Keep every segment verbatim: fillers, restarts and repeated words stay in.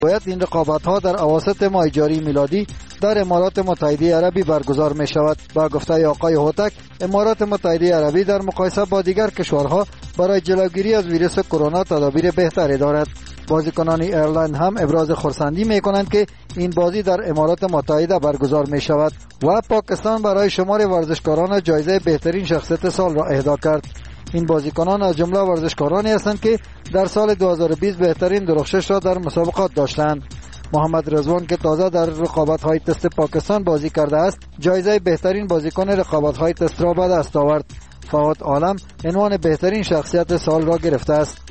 باید این رقابت‌ها در اواسط ماه جاری میلادی در امارات متحده عربی برگزار می شود. با گفته آقای هوتک، امارات متحده عربی در مقایسه با دیگر کشورها برای جلوگیری از ویروس کرونا تدابیر بهتری دارد. بازیکنان ایرلند هم ابراز خرسندی می کنند که این بازی در امارات متحده برگزار می شود و پاکستان برای شمار ورزشکاران جایزه بهترین شخصیت سال را اهدا کرد. این بازیکنان از جمله ورزشکارانی هستند که در سال دو هزار و بیست بهترین درخشش را در مسابقات داشتند. محمد رضوان که تازه در رقابت‌های تست پاکستان بازی کرده است، جایزه بهترین بازیکن رقابت‌های تست را به دست آورد. فهد عالم عنوان بهترین شخصیت سال را گرفته است.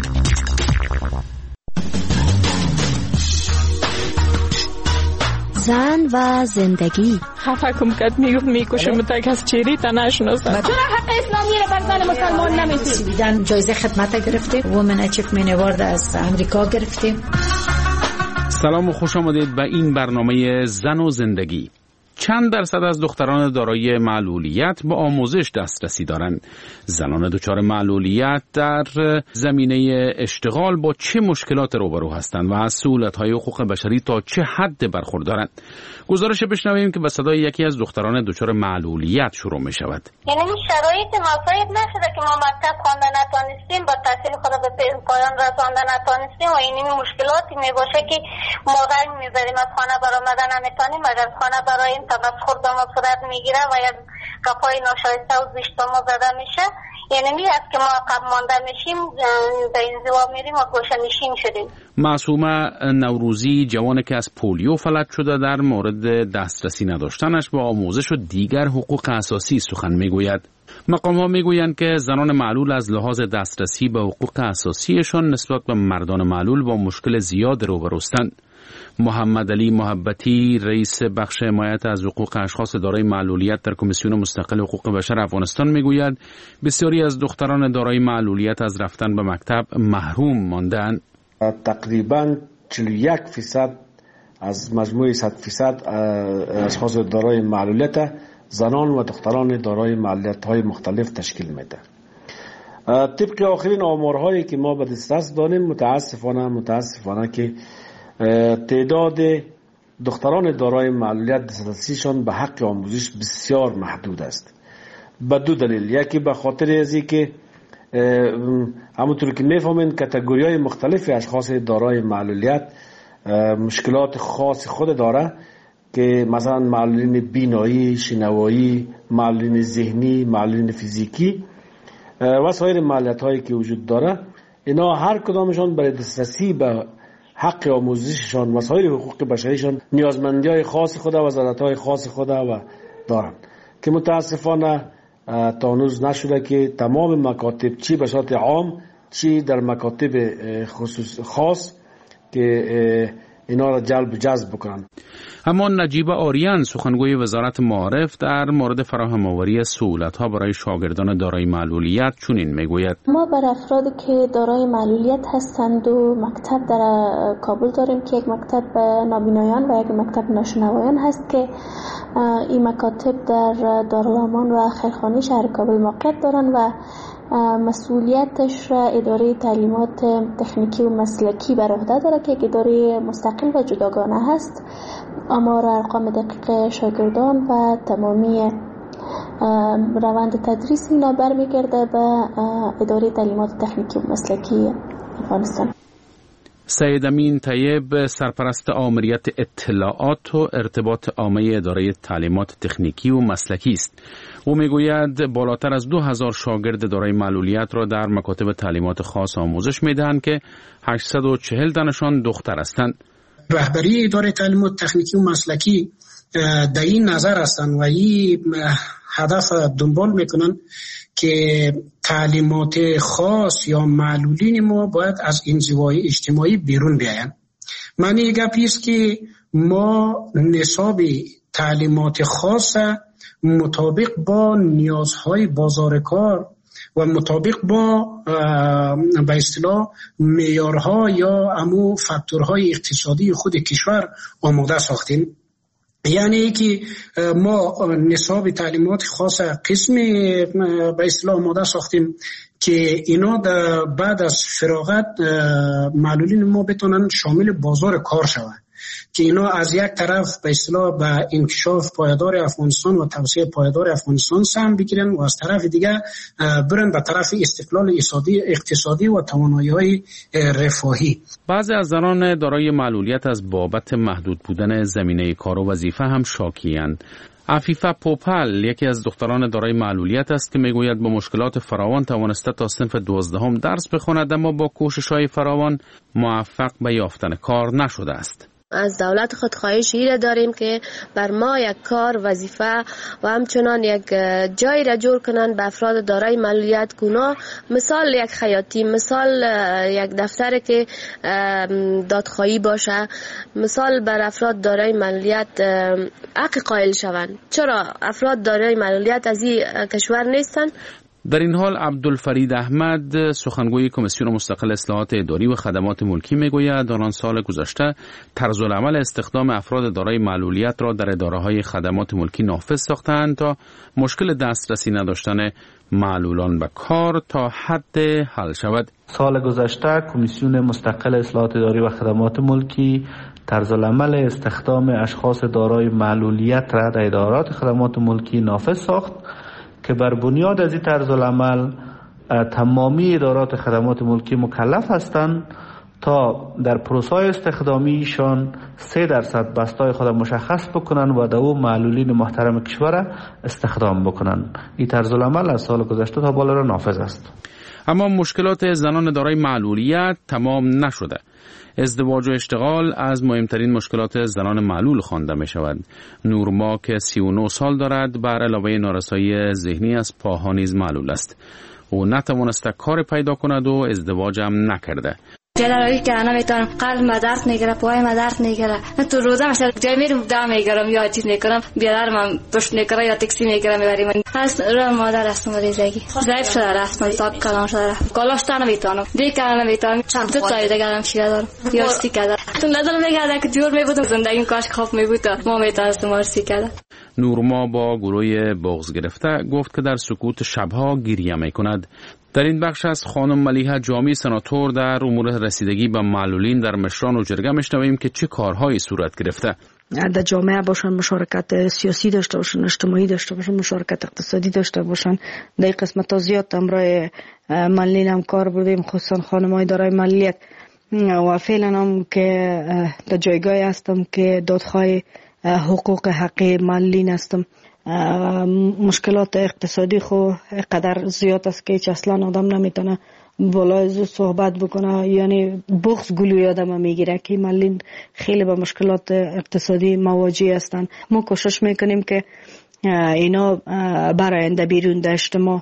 زن و زندگی. خفه کم کد میگفت میکشم تک از چیری تا نشناسم. چرا حق اسلامی را بر زن مسلمان نمیدید؟ دیدن جایزه خدمت گرفتیم، وومن اچیومنت اوارد از امریکا گرفتیم. سلام و خوش آمدید به این برنامه زن و زندگی. چند درصد از دختران دارای معلولیت به آموزش دسترسی دارند؟ زنان دچار معلولیت در زمینه اشتغال با چه مشکلات روبرو هستند و از سهولت‌های حقوق بشری تا چه حد برخوردارند؟ گزارش بشنویم که به صدای یکی از دختران دچار معلولیت شروع می شود. یعنی شرایط مساعد نشده که ما مکتب خوانده نتونستیم، با تحصیل خود به پایان رسانده نتونستیم و این مشکلاتی می باشه که ما رنگ می‌ذاریم، از خانه برآمدن نمیتونیم، اگر خانه برای این تمسخر به ما صورت میگیره و یک گپای ناشایسته و زشت به ما زده میشه. یعنی می است که ما عقب مانده میشیم، به انزوا میریم و گوشه‌نشین شدیم. معصومه نوروزی، جوانی که از پولیو فلج شده، در مورد دسترسی نداشتنش به آموزش و دیگر حقوق اساسی سخن میگوید. مقام ها میگویند که زنان معلول از لحاظ دسترسی به حقوق اساسیشان نسبت به مردان معلول با مشکل زیاد روبروستند. محمد علی محبتی، رئیس بخش حمایت از حقوق اشخاص دارای معلولیت در کمیسیون مستقل حقوق بشر افغانستان میگوید بسیاری از دختران دارای معلولیت از رفتن به مکتب محروم ماندند. تقریباً چهل و یک درصد از مجموع صد درصد اشخاص دارای معلولیت زنان و دختران دارای معلولیت‌های مختلف تشکیل میده. طبق آخرین آمارهایی که ما به دسترس داریم، متاسفانه متاسفانه که تعداد دختران دارای معلولیت دسترسیشان به حق آموزش بسیار محدود است. به دو دلیل. یکی به خاطر ازی که همونطور که میفهمین کاتگوری‌های مختلف اشخاص دارای معلولیت مشکلات خاص خود داره، که مثلا معلولین بینایی، شنوایی، معلولین ذهنی، معلولین فیزیکی و سایر معلولیت‌هایی که وجود داره، اینا هر کدامشان برای دسترسی به حق آموزششان و سایر حقوق بشریشان نیازمندی‌های خاص خود و ضرورت‌های خاص خود و دارند که متاسفانه تا هنوز نشده که تمام مکاتب، چی به صورت عام چی در مکاتب خصوص خاص، که اینا را جلب و جذب بکنند. اما نجیبه آریان، سخنگوی وزارت معارف، در مورد فراهم آوری سهولت‌ها برای شاگردان دارای معلولیت چنین میگوید: ما برای افرادی که دارای معلولیت هستند و مکتب در کابل داریم که یک مکتب نابینایان و یک مکتب ناشنوایان هست که این مکاتب در دارالامان و خیرخانی شهر کابل موقعیت دارند و مسئولیتش را اداره تعلیمات تکنیکی و مسلکی بر عهده داره که اداره مستقل و جداگانه هست. آمار ارقام دقیق شاگردان و تمامی روند تدریس اینا برمیگرده به اداره تعلیمات تکنیکی و مسلکی افغانستان. سید امین طیب، سرپرست آمریت اطلاعات و ارتباط عامه اداره تعلیمات تکنیکی و مسلکی است. او میگوید بالاتر از دو هزار شاگرد دارای معلولیت را در مکاتب تعلیمات خاص آموزش میدهند که هشتصد و چهل تنشان دختر هستند. رهبری اداره تعلیمات تکنیکی و مسلکی در این نظر هستند و این هدف دنبال میکنن که تعلیمات خاص یا معلولین ما باید از انزوای اجتماعی بیرون بیاین. معنی گپی است که ما نصاب تعلیمات خاص مطابق با نیازهای بازار کار و مطابق با به اصطلاح معیارها یا امو فاکتورهای اقتصادی خود کشور آماده ساختیم یعنی که ما نصاب تعلیمات خاص قسمی به اصطلاح آماده ساختیم که اینا بعد از فراغت معلولین ما بتونن شامل بازار کار شوند، که اینا از یک طرف به اصطلاح به انکشاف پایدار افغانستان و توسعه پایدار افغانستان سهم بگیرن و از طرف دیگه برن به طرف استقلال اقتصادی اقتصادی و توانایی‌های رفاهی. بعضی از زنان دارای معلولیت از بابت محدود بودن زمینه کار و وظیفه هم شاکی‌اند. عفیفه پوپل یکی از دختران دارای معلولیت است که میگوید با مشکلات فراوان توانسته تا صنف دوازدهم درس بخواند، اما با کوشش‌های فراوان موفق به یافتن کار نشده است. از دولت خود خواهش ایره داریم که بر ما یک کار وظیفه و همچنان یک جایی را جور کنن به افراد دارای معلولیت گناه، مثال یک خیاطی، مثال یک دفتر که دادخواهی باشه، مثال بر افراد دارای معلولیت حق قائل شوند. چرا افراد دارای معلولیت از این کشور نیستن؟ در این حال عبدالفرید احمد سخنگوی کمیسیون مستقل اصلاحات اداری و خدمات ملکی میگوید در آن سال گذشته طرز العمل استخدام افراد دارای معلولیت را در اداره‌های خدمات ملکی نافذ ساختند تا مشکل دسترسی نداشتن معلولان به کار تا حد حل شود. سال گذشته کمیسیون مستقل اصلاحات اداری و خدمات ملکی طرز العمل استخدام اشخاص دارای معلولیت را در ادارات خدمات ملکی نافذ ساخت که بر بنیاد از این طرز العمل تمامی ادارات خدمات ملکی مکلف هستند تا در پروسه استخدامی ایشان سه درصد بستای خود مشخص بکنن و در او معلولین محترم کشور استخدام بکنن. این طرز العمل از سال گذشته تا بالا را نافذ است. اما مشکلات زنان دارای معلولیت تمام نشده. ازدواج و اشتغال از مهمترین مشکلات زنان معلول خوانده می شود. نورما که سی و نه سال دارد بر علاوه نارسایی ذهنی از پاها نیز معلول است. او نتوانسته کار پیدا کند و ازدواج هم نکرده. جلالایی که انا میتونم قلب ما درد میگیره، پای ما درد میگیره، نه تو روزه مثلا جای میرم دم میگیرم یا چیز میکنم بیادر من پشت میکنه یا تاکسی میگیرم میبریم. هست رو مادر هستم ریزگی ضعیف شده رفتم ساک کلام شده کالاش تا نمیتونم دیگه نمیتونم چند تا تایی دیگه هم شیره دارم یا سیکه تو ندارم میگه که جور میبودم زندگیم کاش خواب میبود ما میتونستم مار سیکه. نورما با گروه بغض گرفته گفت که در سکوت شبها گریه میکند. در این بخش از خانم ملیحه جامی سناتور در امور رسیدگی به معلولین در مشران و جرگه میشنویم که چه کارهایی صورت گرفته. در جامعه باشن، مشارکت سیاسی داشته باشن، اجتماعی داشته باشن، مشارکت اقتصادی داشته باشن. در قسمت ها زیاد امرای معلولین هم کار بردیم، خصوصا خانم‌های دارای معلولیت و فعلا هم که در جایگاهی هستم که دادخواه حقوق حقی معلولین هستم. مشکلات اقتصادی خو قدر زیاد است که هیچ اصلا آدم نمیتونه بالای زو صحبت بکنه، یعنی بغض گلوی آدم میگیره که معلولین خیلی با مشکلات اقتصادی مواجه هستند. ما کوشش میکنیم که اینا برای آینده بیرون در اجتماع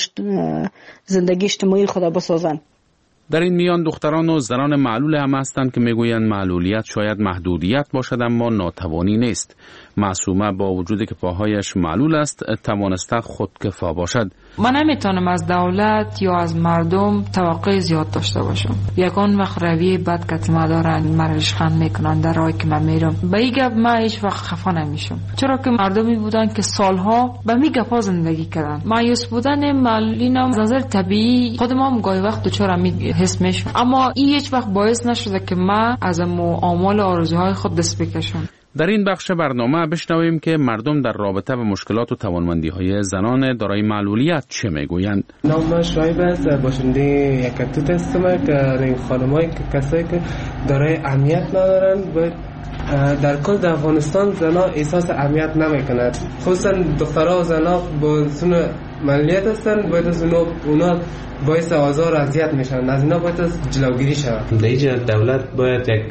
زندگی اجتماعی خود بسازن. در این میان دختران و زنان معلول هم هستند که میگویند معلولیت شاید محدودیت باشد اما ناتوانی نیست. معصومه با وجودی که پاهایش معلول است توانسته خودکفا باشد. من نمیتونم از دولت یا از مردم توقع زیاد داشته باشم. یکان وقت رویه بد که ما دارن مرا رشخند میکنن در راهی که من میرم به این گپ من هیچ وقت خفه نمیشم، چرا که مردمی بودن که سالها به می گپا زندگی کردن. مایوس بودن معلولین از نظر طبیعی خود ما هم گاهی وقت دچار می حس میشم، اما این هیچ وقت باعث نشده که من از آمال آرزوهای خود دست بکشم. در این بخش برنامه بشنویم که مردم در رابطه با مشکلات و توانمندی‌های زنان دارای معلولیت چه میگویند. نام شایب است، باشنده یک توت هستم که این خانمایی که کسایی که دارای اهمیت ندارن باید در کل در افغانستان زنا احساس اهمیت نمیکنند، خصوصا دخترها و زنا با سن معلولیت هستن، باید از اونا باعث آزار و اذیت میشن، از اینا باید جلوگیری شود. در اینجا دولت باید یک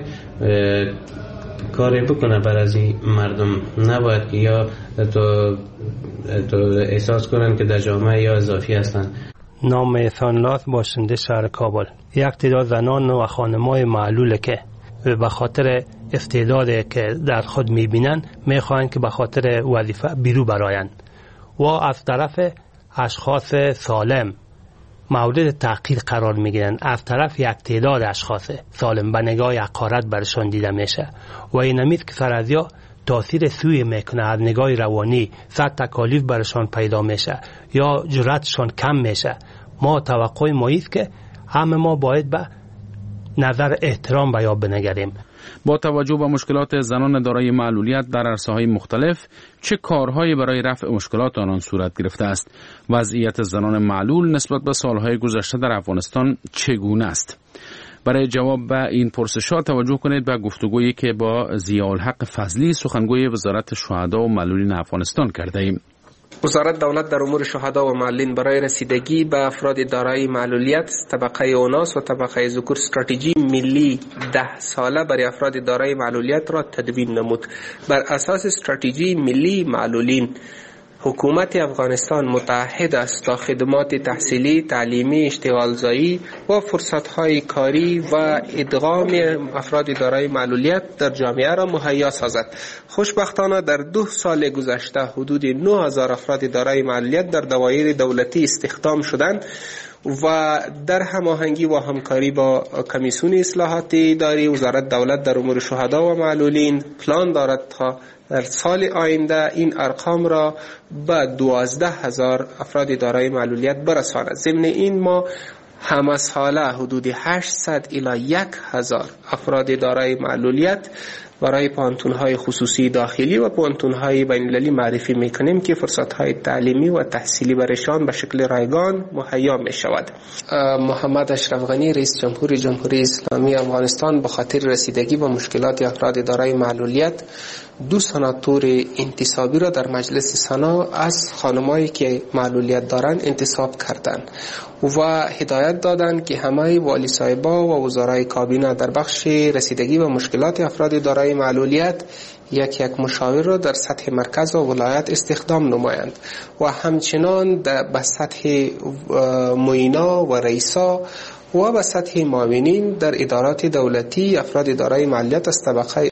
کاری بکنه برای از این مردم، نباید که یا تو, تو احساس کنن که در جامعه یا اضافی هستن. نام احسان‌الله باشنده شهر کابل. یک تعداد زنان و خانم‌های معلول که به خاطر استعدادی که در خود می‌بینن می‌خواهند که به خاطر وظیفه بیرون برآیند و از طرف اشخاص سالم مورد تحقیر قرار میگیرن، از طرف یک تعداد اشخاص سالم به نگاه حقارت برشان دیده میشه و این امید که سر از یا تاثیر سوی میکنه، از نگاه روانی صد تکالیف برشان پیدا میشه یا جرأتشان کم میشه. ما توقع ما است که همه ما باید به نظر احترام بیا بنگریم. با توجه به مشکلات زنان دارای معلولیت در عرصه‌های مختلف، چه کارهایی برای رفع مشکلات آنان صورت گرفته است؟ وضعیت زنان معلول نسبت به سالهای گذشته در افغانستان چگونه است؟ برای جواب به این پرسش‌ها توجه کنید به گفتگویی که با ضیاءالحق فضلی، سخنگوی وزارت شهدا و معلولین افغانستان کرده ایم. وزارت دولت در امور شهدا و معلولین برای رسیدگی به افراد دارای معلولیت طبقه اوناس و طبقه ذکور استراتژی ملی ده ساله برای افراد دارای معلولیت را تدوین نمود. بر اساس استراتژی ملی معلولین، حکومت افغانستان متعهد است تا خدمات تحصیلی، تعلیمی، اشتغالزایی و فرصت‌های کاری و ادغام افراد دارای معلولیت در جامعه را مهیا سازد. خوشبختانه در دو سال گذشته حدود نه هزار افراد دارای معلولیت در دوایر دولتی استخدام شدند و در هماهنگی و همکاری با کمیسیون اصلاحات اداری، وزارت دولت در امور شهدا و معلولین پلان دارد تا در سال آینده این ارقام را به دوازده هزار افراد دارای معلولیت برساند. ضمن این ما همه ساله حدود هشتصد الی یک هزار افراد دارای معلولیت برای پانتون‌های خصوصی داخلی و پانتون‌های بین‌المللی معرفی می‌کنیم که فرصت‌های تعلیمی و تحصیلی برایشان به شکل رایگان مهیا می‌شود. محمد اشرف غنی، رئیس جمهور جمهوری اسلامی افغانستان، به خاطر رسیدگی به مشکلات افراد دارای معلولیت دو سناتور انتصابی را در مجلس سنا از خانمایی که معلولیت دارند انتصاب کردند و هدایت دادند که همه والی صاحبا و وزرای کابینه در بخش رسیدگی به مشکلات افراد دارای معلولیت یک یک مشاور را در سطح مرکز و ولایت استخدام نمایند و همچنان به سطح معینا و رئیسا و به سطح معاونین در ادارات دولتی افراد دارای معلولیت از طبقه